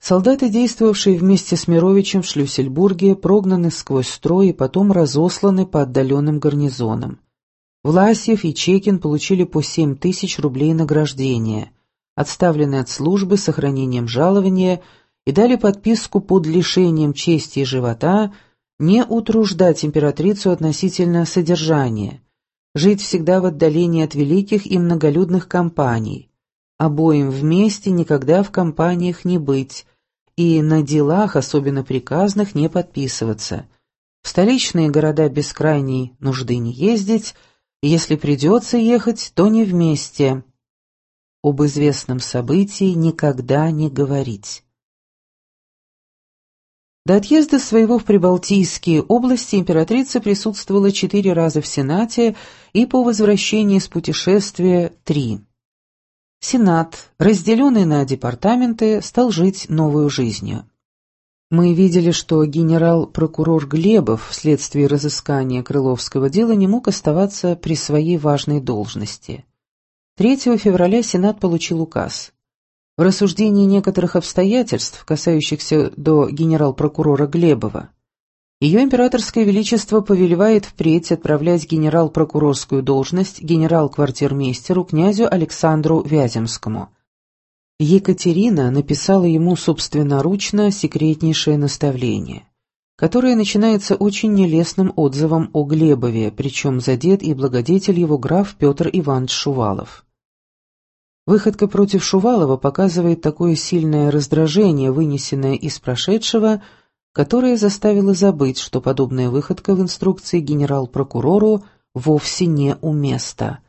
Солдаты, действовавшие вместе с Мировичем в Шлюссельбурге, прогнаны сквозь строй и потом разосланы по отдаленным гарнизонам. Власьев и Чекин получили по 7 тысяч рублей награждения, отставлены от службы с сохранением жалования и дали подписку под лишением чести и живота не утруждать императрицу относительно содержания, жить всегда в отдалении от великих и многолюдных компаний, обоим вместе никогда в компаниях не быть и на делах, особенно приказных, не подписываться, в столичные города без крайней нужды не ездить, и если придется ехать, то не вместе. Об известном событии никогда не говорить. До отъезда своего в Прибалтийские области императрица присутствовала 4 раза в Сенате и по возвращении с путешествия 3. Сенат, разделенный на департаменты, стал жить новой жизнью. Мы видели, что генерал-прокурор Глебов вследствие разыскания Крыловского дела не мог оставаться при своей важной должности. 3 февраля Сенат получил указ. В рассуждении некоторых обстоятельств, касающихся до генерал-прокурора Глебова, ее императорское величество повелевает впредь отправлять генерал-прокурорскую должность генерал-квартирмейстеру князю Александру Вяземскому. Екатерина написала ему собственноручно секретнейшее наставление, которое начинается очень нелестным отзывом о Глебове, причем задет и благодетель его граф Петр Иванович Шувалов. Выходка против Шувалова показывает такое сильное раздражение, вынесенное из прошедшего, которое заставило забыть, что подобная выходка в инструкции генерал-прокурору вовсе не у места.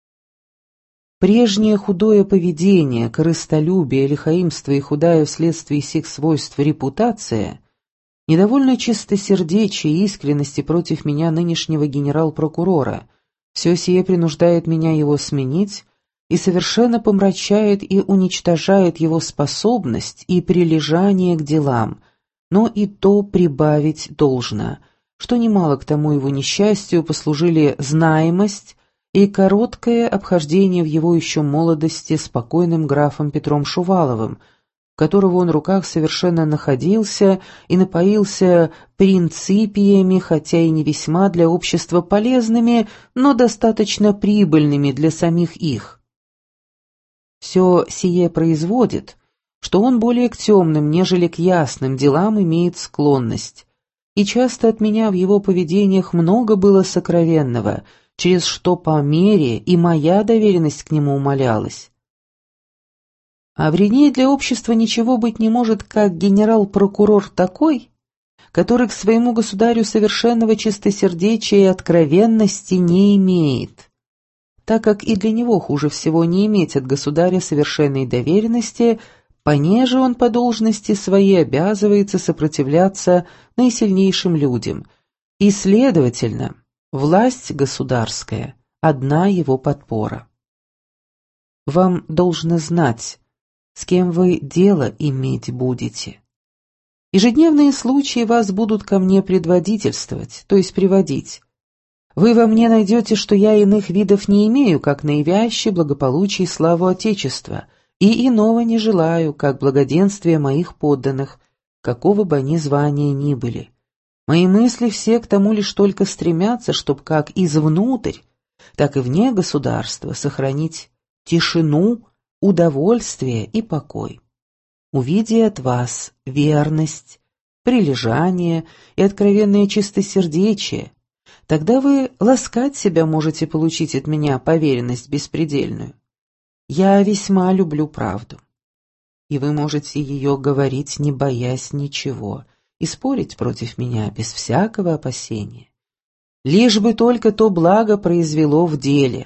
Прежнее худое поведение, корыстолюбие, лихоимство и худая вследствие сих свойств репутация, недовольно чистосердечие и искренности против меня нынешнего генерал-прокурора, все сие принуждает меня его сменить и совершенно помрачает и уничтожает его способность и прилежание к делам, но и то прибавить должно, что немало к тому его несчастью послужили знаемость и короткое обхождение в его еще молодости спокойным графом Петром Шуваловым, в которого он руках совершенно находился и напоился принципиями, хотя и не весьма для общества полезными, но достаточно прибыльными для самих их. Все сие производит, что он более к темным, нежели к ясным делам имеет склонность, и часто от меня в его поведениях много было сокровенного, через что по мере и моя доверенность к нему умалялась. А вреднее для общества ничего быть не может, как генерал-прокурор такой, который к своему государю совершенного чистосердечия и откровенности не имеет, так как и для него хуже всего не иметь от государя совершенной доверенности, понеже он по должности своей обязывается сопротивляться наисильнейшим людям, и, следовательно, власть государская – одна его подпора. Вам должно знать, с кем вы дело иметь будете. Ежедневные случаи вас будут ко мне предводительствовать, то есть приводить. Вы во мне найдете, что я иных видов не имею, как наивящее благополучие и славу Отечества, и иного не желаю, как благоденствие моих подданных, какого бы они звания ни были. Мои мысли все к тому лишь только стремятся, чтоб как извнутрь, так и вне государства сохранить тишину, удовольствие и покой. Увидя от вас верность, прилежание и откровенное чистосердечие, тогда вы ласкать себя можете получить от меня поверенность беспредельную. Я весьма люблю правду, и вы можете ее говорить, не боясь ничего, и спорить против меня без всякого опасения. Лишь бы только то благо произвело в деле.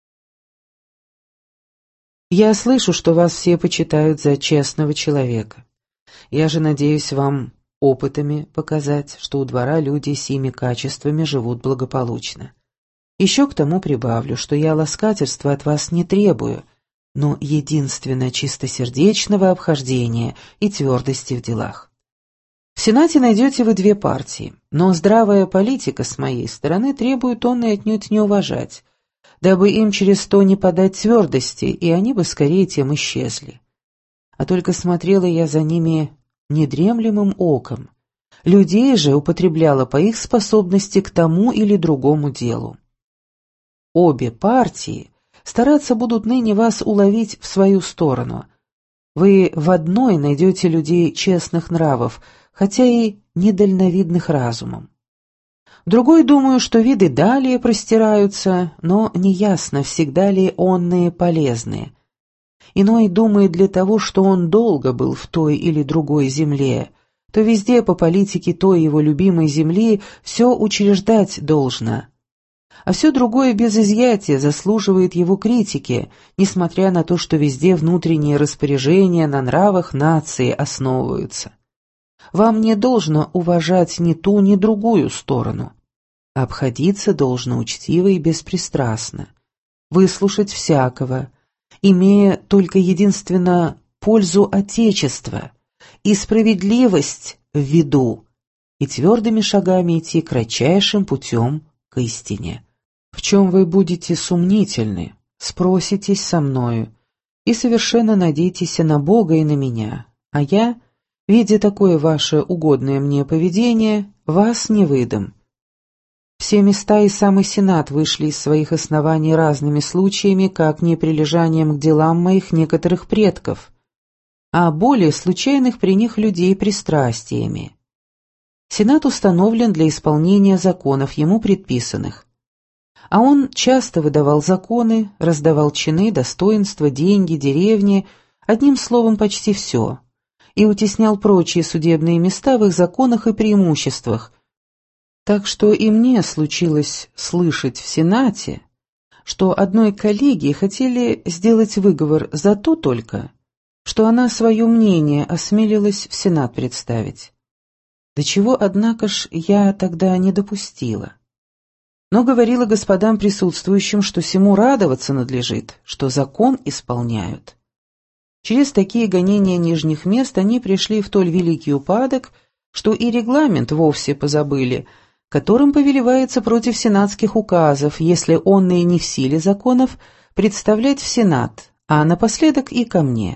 Я слышу, что вас все почитают за честного человека. Я же надеюсь вам опытами показать, что у двора люди сими качествами живут благополучно. Еще к тому прибавлю, что я ласкательства от вас не требую, но единственно чистосердечного обхождения и твердости в делах. В Сенате найдете вы 2 партии, но здравая политика с моей стороны требует он и отнюдь не уважать, дабы им через то не подать твердости, и они бы скорее тем исчезли. А только смотрела я за ними недремлемым оком. Людей же употребляла по их способности к тому или другому делу. Обе партии стараться будут ныне вас уловить в свою сторону. Вы в одной найдете людей честных нравов, хотя и недальновидных разумом. Другой, думаю, что виды далее простираются, но неясно, всегда ли онные полезные. Иной думает для того, что он долго был в той или другой земле, то везде по политике той его любимой земли все учреждать должно. А все другое без изъятия заслуживает его критики, несмотря на то, что везде внутренние распоряжения на нравах нации основываются. Вам не должно уважать ни ту, ни другую сторону. Обходиться должно учтиво и беспристрастно, выслушать всякого, имея только единственно пользу Отечества и справедливость в виду, и твердыми шагами идти кратчайшим путем к истине. В чем вы будете сомнительны, спроситесь со мною, и совершенно надейтесь на Бога и на меня, а я, видя такое ваше угодное мне поведение, вас не выдам. Все места и самый Сенат вышли из своих оснований разными случаями, как неприлежанием к делам моих некоторых предков, а более случайных при них людей пристрастиями. Сенат установлен для исполнения законов, ему предписанных. А он часто выдавал законы, раздавал чины, достоинства, деньги, деревни, одним словом, почти все, и утеснял прочие судебные места в их законах и преимуществах. Так что и мне случилось слышать в Сенате, что одной коллегии хотели сделать выговор за то только, что она свое мнение осмелилась в Сенат представить. До чего, однако ж, я тогда не допустила. Но говорила господам присутствующим, что сему радоваться надлежит, что закон исполняют. Через такие гонения нижних мест они пришли в толь великий упадок, что и регламент вовсе позабыли, которым повелевается против сенатских указов, если онные не в силе законов, представлять в Сенат, а напоследок и ко мне.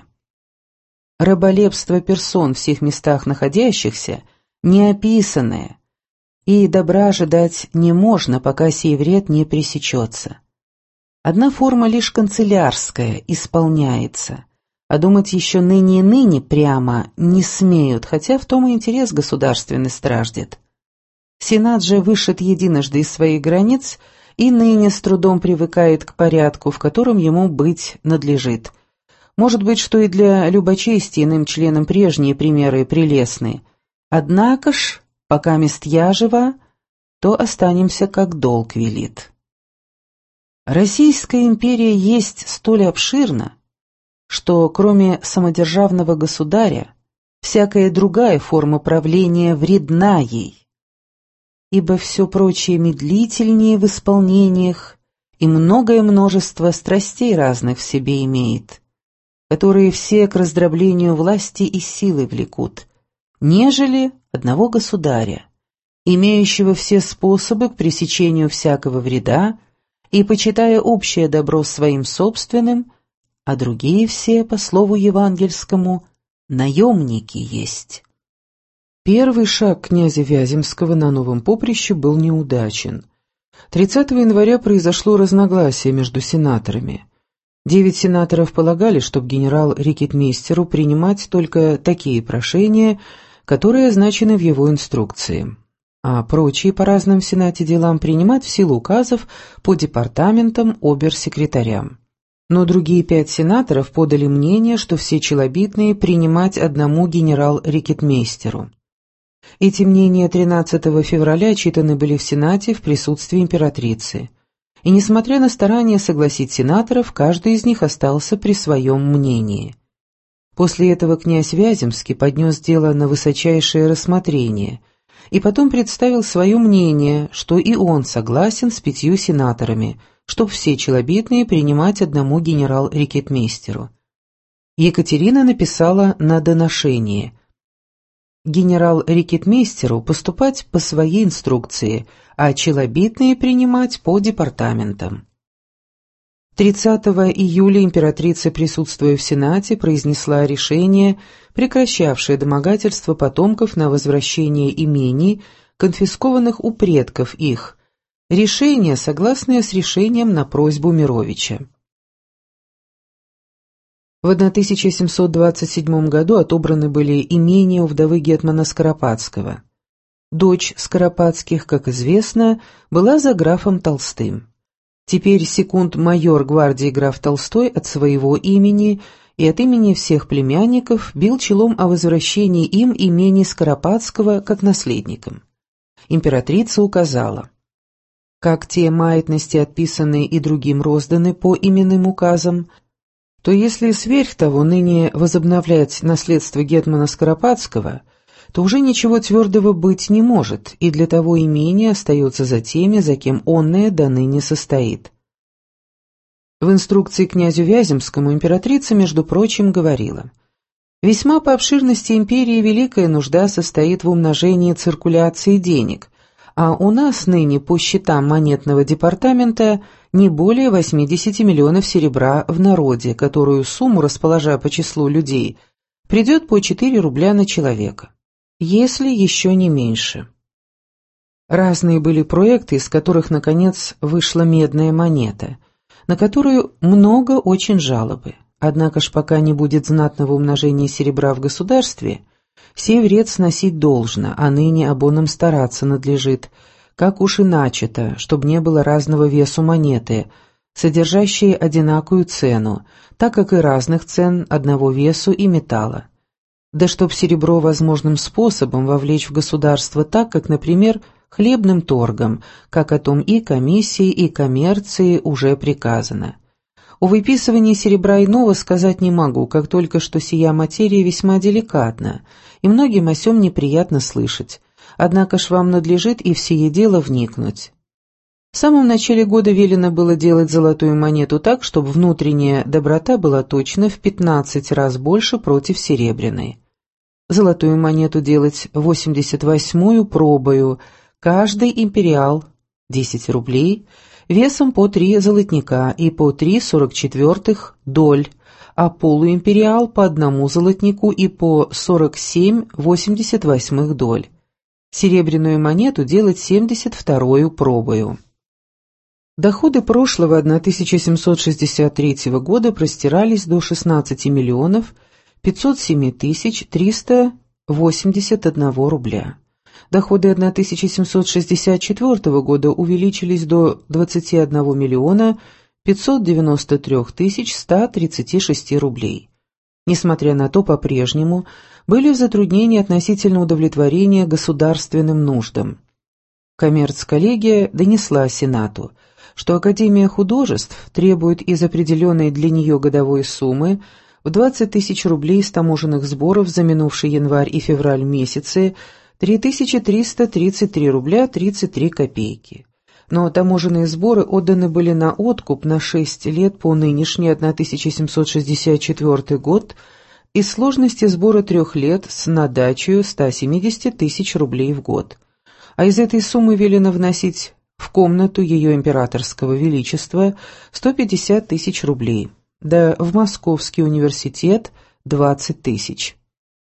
Раболепство персон в всех местах находящихся, неописанное, и добра ожидать не можно, пока сей вред не пресечется. Одна форма лишь канцелярская исполняется, а думать еще ныне и ныне прямо не смеют, хотя в том и интерес государственный страждет. Сенат же вышед единожды из своих границ и ныне с трудом привыкает к порядку, в котором ему быть надлежит. Может быть, что и для любочестия иным членам прежние примеры прелестны. Однако ж, пока мест я жива, то останемся, как долг велит. Российская империя есть столь обширна, что кроме самодержавного государя, всякая другая форма правления вредна ей, ибо все прочее медлительнее в исполнениях и многое множество страстей разных в себе имеет, которые все к раздроблению власти и силы влекут, нежели одного государя, имеющего все способы к пресечению всякого вреда и почитая общее добро своим собственным, а другие все, по слову евангельскому, наемники есть. Первый шаг князя Вяземского на новом поприще был неудачен. 30 января произошло разногласие между сенаторами. 9 сенаторов полагали, чтобы генерал-рекетмейстеру принимать только такие прошения, которые означены в его инструкции, а прочие по разным в Сенате делам принимать в силу указов по департаментам обер-секретарям. Но другие 5 сенаторов подали мнение, что все челобитные принимать одному генерал-рекетмейстеру. Эти мнения 13 февраля читаны были в Сенате в присутствии императрицы, и, несмотря на старания согласить сенаторов, каждый из них остался при своем мнении. После этого князь Вяземский поднес дело на высочайшее рассмотрение и потом представил свое мнение, что и он согласен с 5 сенаторами, чтоб все челобитные принимать одному генерал-рекетмейстеру. Екатерина написала на доношение: генерал-рекетмейстеру поступать по своей инструкции, а челобитные принимать по департаментам. 30 июля императрица, присутствуя в Сенате, произнесла решение, прекращавшее домогательство потомков на возвращение имений, конфискованных у предков их, решение, согласное с решением на просьбу Мировича. В 1727 году отобраны были имения у вдовы гетмана Скоропадского. Дочь Скоропадских, как известно, была за графом Толстым. Теперь секунд-майор гвардии граф Толстой от своего имени и от имени всех племянников бил челом о возвращении им имений Скоропадского как наследникам. Императрица указала: как те маятности отписаны и другим розданы по именным указам, то если сверх того ныне возобновлять наследство гетмана Скоропадского, то уже ничего твердого быть не может, и для того имение остается за теми, за кем онное до ныне состоит. В инструкции князю Вяземскому императрица, между прочим, говорила: «Весьма по обширности империи великая нужда состоит в умножении циркуляции денег, а у нас ныне по счетам монетного департамента не более 80 миллионов серебра в народе, которую сумму, расположа по числу людей, придет по 4 рубля на человека, если еще не меньше». Разные были проекты, из которых, наконец, вышла медная монета, на которую много очень жалобы. Однако ж пока не будет знатного умножения серебра в государстве, сей вред сносить должно, а ныне об оном стараться надлежит, как уж и начато, чтобы не было разного весу монеты, содержащей одинакую цену, так как и разных цен одного весу и металла. Да чтоб серебро возможным способом вовлечь в государство так, как, например, хлебным торгом, как о том и комиссии, и коммерции уже приказано. О выписывании серебра иного сказать не могу, как только что сия материя весьма деликатна, и многим о сём неприятно слышать, однако ж вам надлежит и в сие дело вникнуть. В самом начале года велено было делать золотую монету так, чтобы внутренняя доброта была точно в 15 раз больше против серебряной. Золотую монету делать 88-ю пробою, каждый империал 10 рублей, весом по 3 золотника и по 3/44 доль, а полуимпериал по 1 золотнику и по 47/88 доль. Серебряную монету делать 72-ю пробою. Доходы прошлого 1763 года простирались до 16 миллионов 507 тысяч 381 рубля. Доходы 1764 года увеличились до 21 миллиона 593 тысяч 136 рублей. Несмотря на то, по-прежнему были в затруднении относительно удовлетворения государственным нуждам. Коммерц-коллегия донесла Сенату, что Академия художеств требует из определенной для нее годовой суммы в 20 тысяч рублей с таможенных сборов за минувший январь и февраль месяцы 3333 рубля 33 копейки. Но таможенные сборы отданы были на откуп на 6 лет по нынешний 1764 год из сложности сбора 3 лет с надачей 170 тысяч рублей в год. А из этой суммы велено вносить в комнату ее императорского величества 150 тысяч рублей, да в Московский университет 20 тысяч.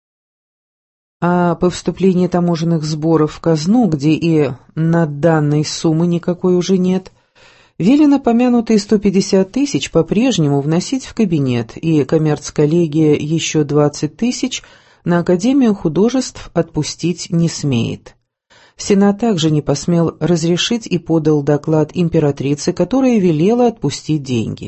А по вступлении таможенных сборов в казну, где и на данной суммы никакой уже нет, велено помянутые 150 тысяч по-прежнему вносить в кабинет, и коммерц-коллегия еще 20 тысяч на Академию художеств отпустить не смеет. Сенат также не посмел разрешить и подал доклад императрице, которая велела отпустить деньги.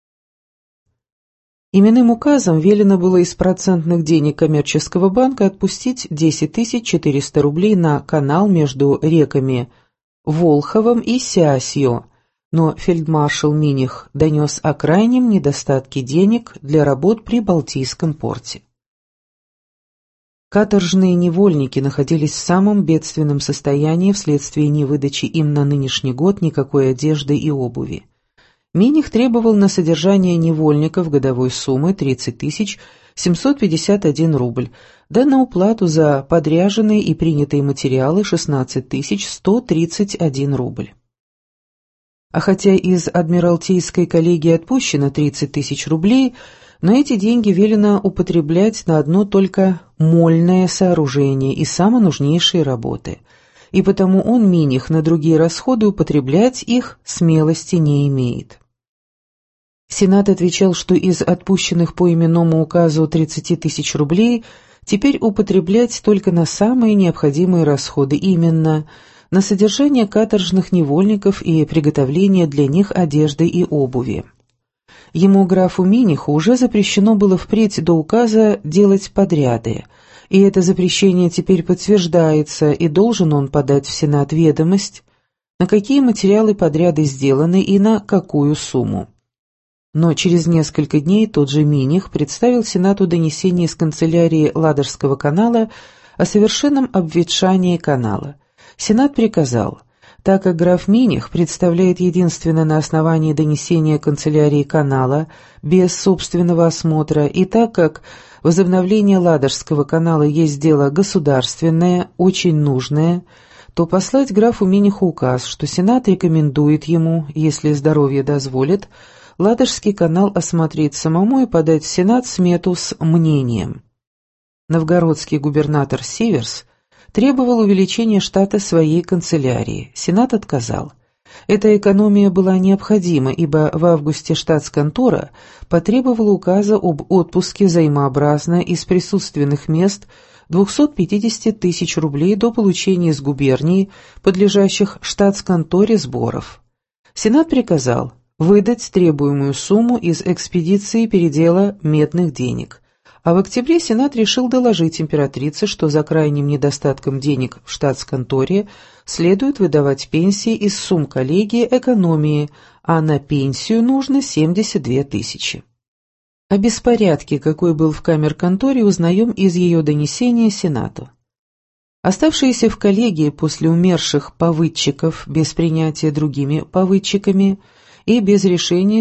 Именным указом велено было из процентных денег коммерческого банка отпустить 10 400 рублей на канал между реками Волховом и Сясью, но фельдмаршал Миних донес о крайнем недостатке денег для работ при Балтийском порте. Каторжные невольники находились в самом бедственном состоянии вследствие невыдачи им на нынешний год никакой одежды и обуви. Миних требовал на содержание невольников годовой суммы 30 751 рубль, да на уплату за подряженные и принятые материалы 16 131 рубль. А хотя из Адмиралтейской коллегии отпущено 30 тысяч рублей, но эти деньги велено употреблять на одно только мольное сооружение и самые нужнейшие работы, и потому он, Миних, на другие расходы употреблять их смелости не имеет. Сенат отвечал, что из отпущенных по именному указу 30 тысяч рублей теперь употреблять только на самые необходимые расходы, именно на содержание каторжных невольников и приготовление для них одежды и обуви. Ему, графу Миниху, уже запрещено было впредь до указа делать подряды, и это запрещение теперь подтверждается, и должен он подать в Сенат ведомость, на какие материалы подряды сделаны и на какую сумму. Но через несколько дней тот же Миних представил Сенату донесение из канцелярии Ладожского канала о совершенном обветшании канала. Сенат приказал: так как граф Миних представляет единственно на основании донесения канцелярии канала, без собственного осмотра, и так как возобновление Ладожского канала есть дело государственное, очень нужное, то послать графу Миниху указ, что Сенат рекомендует ему, если здоровье дозволит, Ладожский канал осмотреть самому и подать в Сенат смету с мнением. Новгородский губернатор Сиверс требовал увеличения штата своей канцелярии. Сенат отказал. Эта экономия была необходима, ибо в августе штатсконтора потребовала указа об отпуске взаимообразно из присутственных мест 250 тысяч рублей до получения из губернии, подлежащих штатсконторе, сборов. Сенат приказал выдать требуемую сумму из экспедиции передела медных денег. А в октябре Сенат решил доложить императрице, что за крайним недостатком денег в штатсконторе следует выдавать пенсии из сумм коллегии экономии, а на пенсию нужно 72 тысячи. О беспорядке, какой был в камер-конторе, узнаем из ее донесения Сенату. Оставшиеся в коллегии после умерших повыдчиков без принятия другими повыдчиками и без решения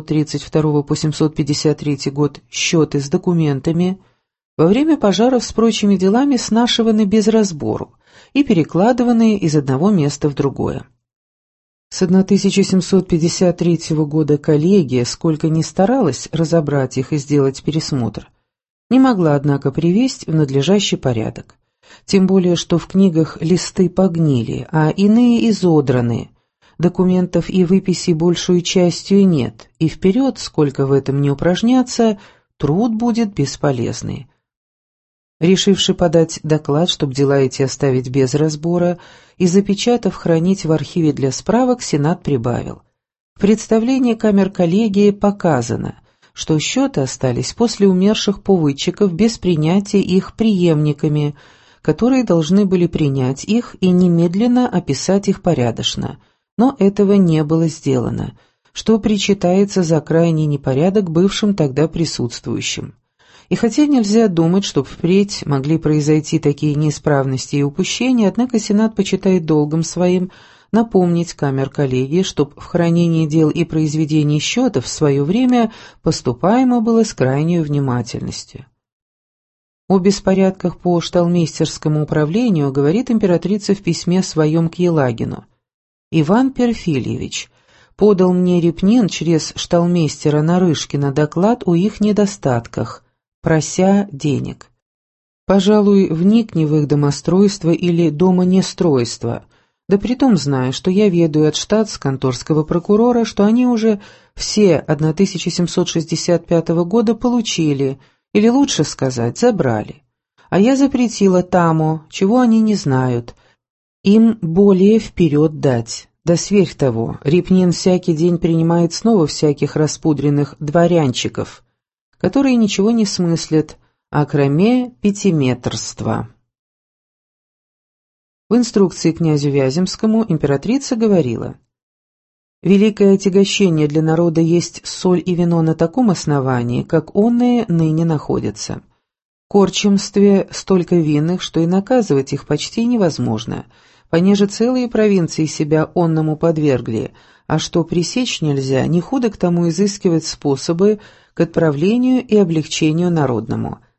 732 по 753 год счеты с документами во время пожаров с прочими делами снашиваны без разбору и перекладываны из одного места в другое. С 1753 года коллегия, сколько ни старалась разобрать их и сделать пересмотр, не могла, однако, привести в надлежащий порядок. Тем более, что в книгах листы погнили, а иные изодраны. Документов и выписей большую частью нет, и вперед, сколько в этом не упражняться, труд будет бесполезный. Решивши подать доклад, чтобы дела эти оставить без разбора, и запечатав хранить в архиве для справок, Сенат прибавил. В представлении камер-коллегии показано, что счеты остались после умерших повыдчиков без принятия их преемниками, которые должны были принять их и немедленно описать их порядочно. Но этого не было сделано, что причитается за крайний непорядок бывшим тогда присутствующим. И хотя нельзя думать, чтоб впредь могли произойти такие неисправности и упущения, однако Сенат почитает долгом своим напомнить камер-коллегии, чтоб в хранении дел и произведении счетов в свое время поступаемо было с крайней внимательностью. О беспорядках по шталмейстерскому управлению говорит императрица в письме своем к Елагину. «Иван Перфильевич подал мне Репнин через шталмейстера Нарышкина доклад о их недостатках, прося денег. Пожалуй, вникни в их домостройство или домонестройство, да притом зная, что я ведаю от штатс-конторского прокурора, что они уже все 1765 года получили, или лучше сказать, забрали. А я запретила тамо, чего они не знают, им более вперед дать. Да сверх того, Репнин всякий день принимает снова всяких распудренных дворянчиков, которые ничего не смыслят, окроме пятиметрства». В инструкции князю Вяземскому императрица говорила: «Великое отягощение для народа есть соль и вино на таком основании, как онные ныне находятся. В корчемстве столько винных, что и наказывать их почти невозможно, понеже целые провинции себя онному подвергли, а что пресечь нельзя, не худо к тому изыскивать способы к отправлению и облегчению народному.